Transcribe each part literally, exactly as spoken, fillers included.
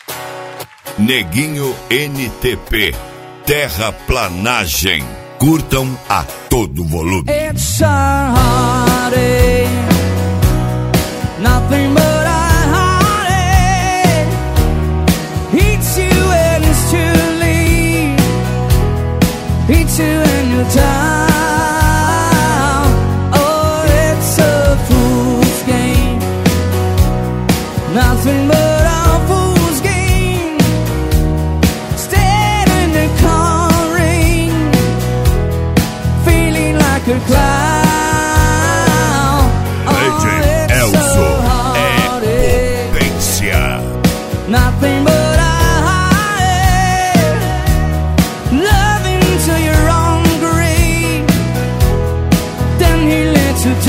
Neguinho N T P, Terraplanagem. Curtam a todo volume. It's a heartache, nothing but a heartache. Hits you when it's too late, hits you when you're down. Oh, it's a fool's game, nothing but a fool's game. Stand in the car rain, feeling like a clown. Nothing but a heartache, loving till you're hungry, then he lets you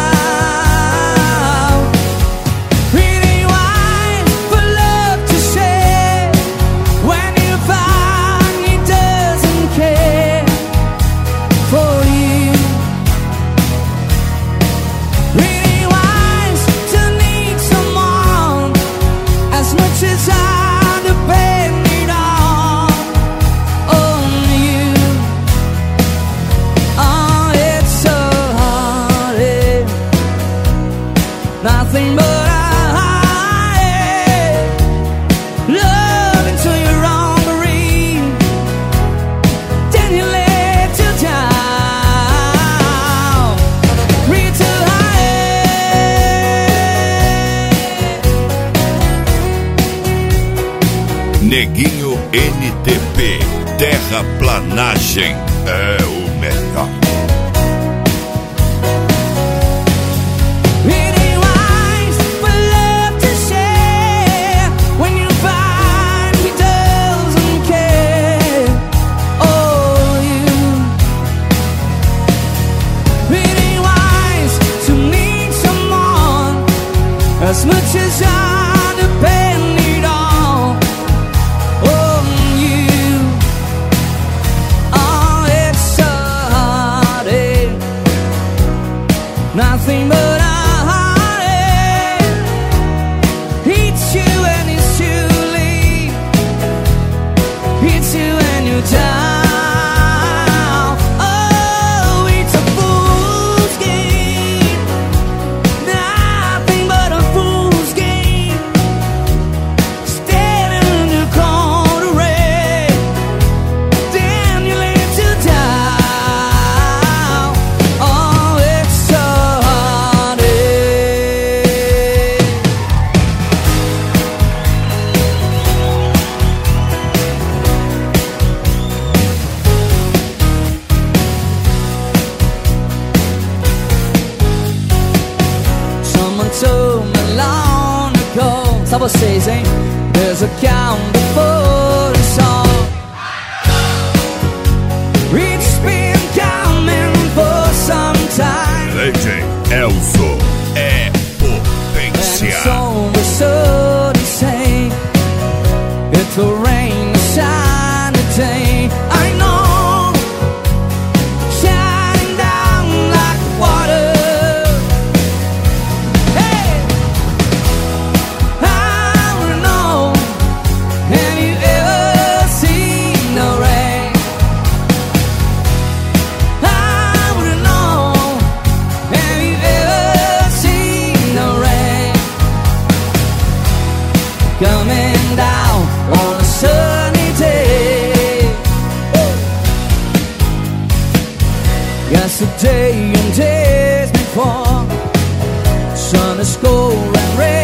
down. Really wise for love to say, when you find he doesn't care for you. Really wise to need someone as much as I depend it all on you. Oh, it's so hard, nothing but a heartache, love until you're hungry, then you let you down. Read too Neguinho N T P, Terraplanagem é o melhor. Really wise for love to share, when you find he doesn't care. Oh, you really wise to need someone as much as I depend it all on you. Oh, it's so hard, nothing but a heartache, hits you when it's too late, hits you when you're down. Oh, it's a fool's game, nothing but a fool's game. Standing in the corner rain, then you let you down. Oh, it's so hard. Someone told me long ago, só vocês, hein? There's a count before us all. It's been coming for some time, Legend Elzo é and it's potência. always so the same. It will rain or shine today, I know, shining down like water. Hey, I wanna know, have you ever seen the rain? I wanna know, have you ever seen the rain coming down on a sunny day? Yesterday and days before, sun is cold and rain.